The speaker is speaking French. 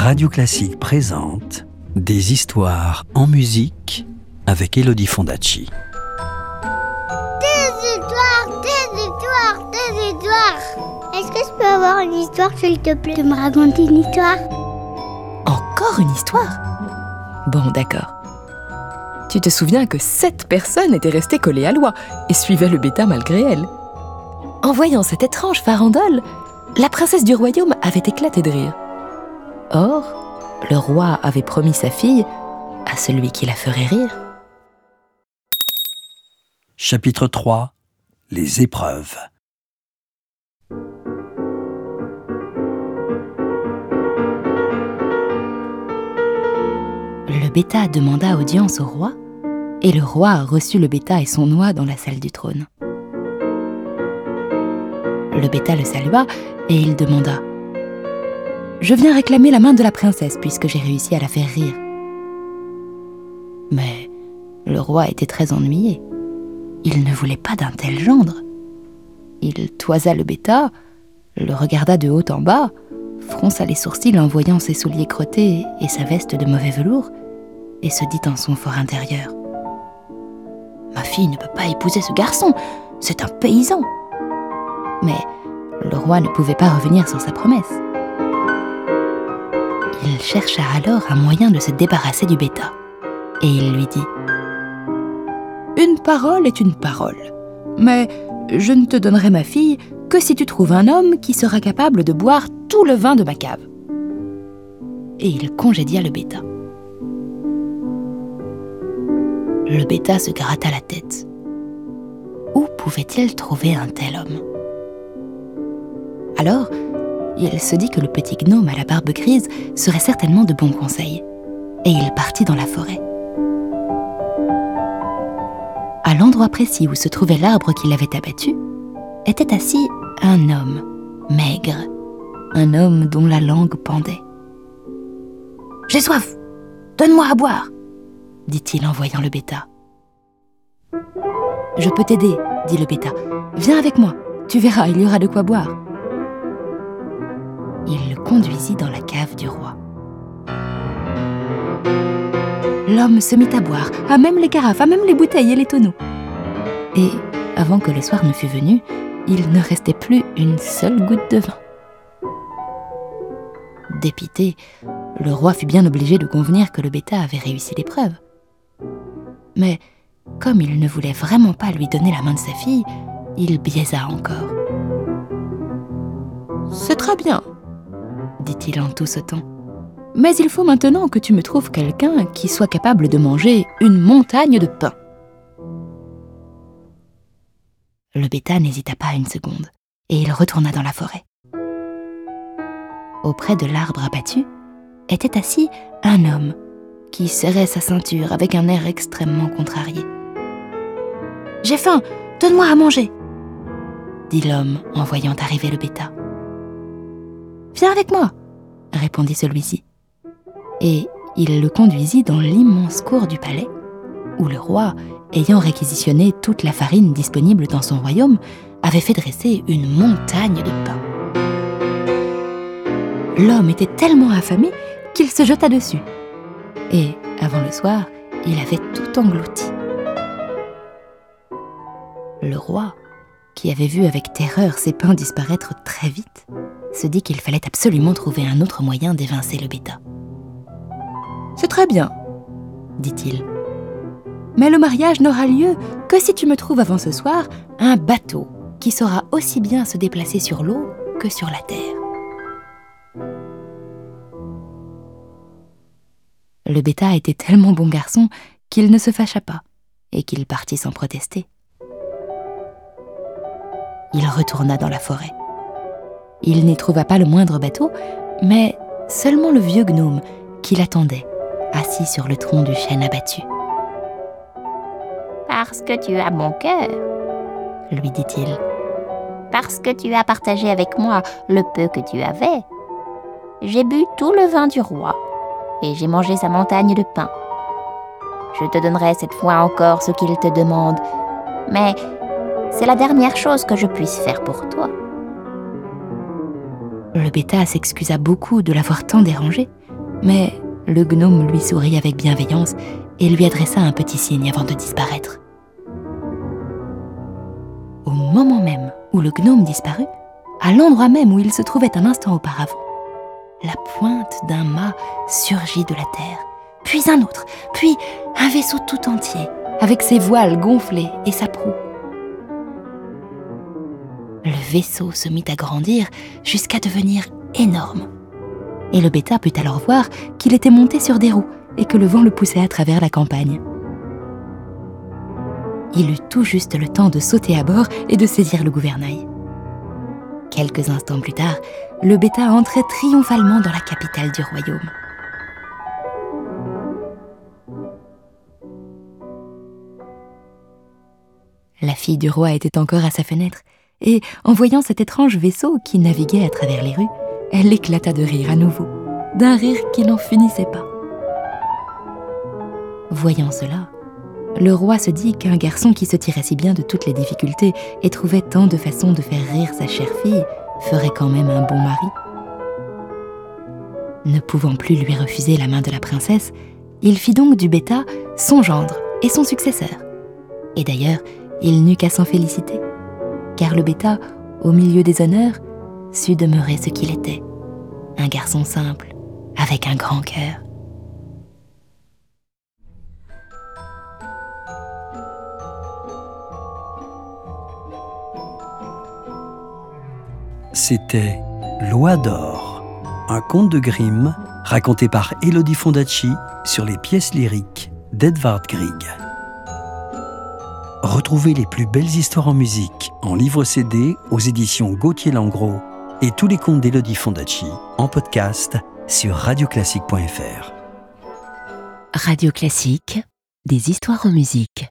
Radio Classique présente des histoires en musique avec Elodie Fondacci. Des histoires. Est-ce que je peux avoir une histoire, s'il te plaît, de me raconter une histoire? Encore une histoire? Bon, d'accord. Tu te souviens que 7 personnes étaient restées collées à l'oie et suivaient le bêta malgré elles. En voyant cette étrange farandole, la princesse du royaume avait éclaté de rire. Or, le roi avait promis sa fille à celui qui la ferait rire. Chapitre 3. Les épreuves. Le bêta demanda audience au roi, et le roi reçut le bêta et son oie dans la salle du trône. Le bêta le salua, et il demanda « Je viens réclamer la main de la princesse, puisque j'ai réussi à la faire rire. » Mais le roi était très ennuyé. Il ne voulait pas d'un tel gendre. Il toisa le bêta, le regarda de haut en bas, fronça les sourcils en voyant ses souliers crottés et sa veste de mauvais velours, et se dit en son fort intérieur « Ma fille ne peut pas épouser ce garçon, c'est un paysan !» Mais le roi ne pouvait pas revenir sur sa promesse. Il chercha alors un moyen de se débarrasser du bêta, et il lui dit « Une parole est une parole, mais je ne te donnerai ma fille que si tu trouves un homme qui sera capable de boire tout le vin de ma cave. » Et il congédia le bêta. Le bêta se gratta la tête. Où pouvait-il trouver un tel homme? Alors, il se dit que le petit gnome à la barbe grise serait certainement de bons conseils, et il partit dans la forêt. À l'endroit précis où se trouvait l'arbre qu'il avait abattu, était assis un homme maigre, un homme dont la langue pendait. « J'ai soif, donne-moi à boire !» dit-il en voyant le bêta. « Je peux t'aider, dit le bêta. Viens avec moi, tu verras, il y aura de quoi boire. » Il le conduisit dans la cave du roi. L'homme se mit à boire, à même les carafes, à même les bouteilles et les tonneaux. Et, avant que le soir ne fût venu, il ne restait plus une seule goutte de vin. Dépité, le roi fut bien obligé de convenir que le bêta avait réussi l'épreuve. Mais, comme il ne voulait vraiment pas lui donner la main de sa fille, il biaisa encore. « C'est très bien, » dit-il en tout sautant. « Mais il faut maintenant que tu me trouves quelqu'un qui soit capable de manger une montagne de pain. » Le bêta n'hésita pas une seconde, et il retourna dans la forêt. Auprès de l'arbre abattu était assis un homme qui serrait sa ceinture avec un air extrêmement contrarié. « J'ai faim, donne-moi à manger !» dit l'homme en voyant arriver le bêta. « Viens avec moi !» répondit celui-ci. Et il le conduisit dans l'immense cour du palais, où le roi, ayant réquisitionné toute la farine disponible dans son royaume, avait fait dresser une montagne de pain. L'homme était tellement affamé qu'il se jeta dessus. Et, avant le soir, il avait tout englouti. Le roi, qui avait vu avec terreur ses pains disparaître très vite, se dit qu'il fallait absolument trouver un autre moyen d'évincer le bêta. « C'est très bien, » dit-il. « Mais le mariage n'aura lieu que si tu me trouves avant ce soir un bateau qui saura aussi bien se déplacer sur l'eau que sur la terre. » Le bêta était tellement bon garçon qu'il ne se fâcha pas et qu'il partit sans protester. Il retourna dans la forêt. Il n'y trouva pas le moindre bateau, mais seulement le vieux gnome qui l'attendait, assis sur le tronc du chêne abattu. « Parce que tu as mon cœur, » lui dit-il. « Parce que tu as partagé avec moi le peu que tu avais. J'ai bu tout le vin du roi, et j'ai mangé sa montagne de pain. Je te donnerai cette fois encore ce qu'il te demande, mais c'est la dernière chose que je puisse faire pour toi. » Le bêta s'excusa beaucoup de l'avoir tant dérangé, Mais le gnome lui sourit avec bienveillance et lui adressa un petit signe avant de disparaître. Au moment même où le gnome disparut, à l'endroit même où il se trouvait un instant auparavant, la pointe d'un mât surgit de la terre, puis un autre, puis un vaisseau tout entier, avec ses voiles gonflées et sa proue. Le vaisseau se mit à grandir jusqu'à devenir énorme. Et le bêta put alors voir qu'il était monté sur des roues et que le vent le poussait à travers la campagne. Il eut tout juste le temps de sauter à bord et de saisir le gouvernail. Quelques instants plus tard, le bêta entrait triomphalement dans la capitale du royaume. La fille du roi était encore à sa fenêtre, et en voyant cet étrange vaisseau qui naviguait à travers les rues, elle éclata de rire à nouveau, d'un rire qui n'en finissait pas. Voyant cela, le roi se dit qu'un garçon qui se tirait si bien de toutes les difficultés et trouvait tant de façons de faire rire sa chère fille ferait quand même un bon mari. Ne pouvant plus lui refuser la main de la princesse, il fit donc du bêta son gendre et son successeur. Et d'ailleurs, il n'eut qu'à s'en féliciter, car le bêta, au milieu des honneurs, sut demeurer ce qu'il était, un garçon simple, avec un grand cœur. C'était Loi d'or, un conte de Grimm raconté par Elodie Fondacci sur les pièces lyriques d'Edvard Grieg. Retrouvez les plus belles histoires en musique en livre CD aux éditions Gauthier-Langros et tous les contes d'Elodie Fondacci en podcast sur radioclassique.fr. Radio Classique, des histoires en musique.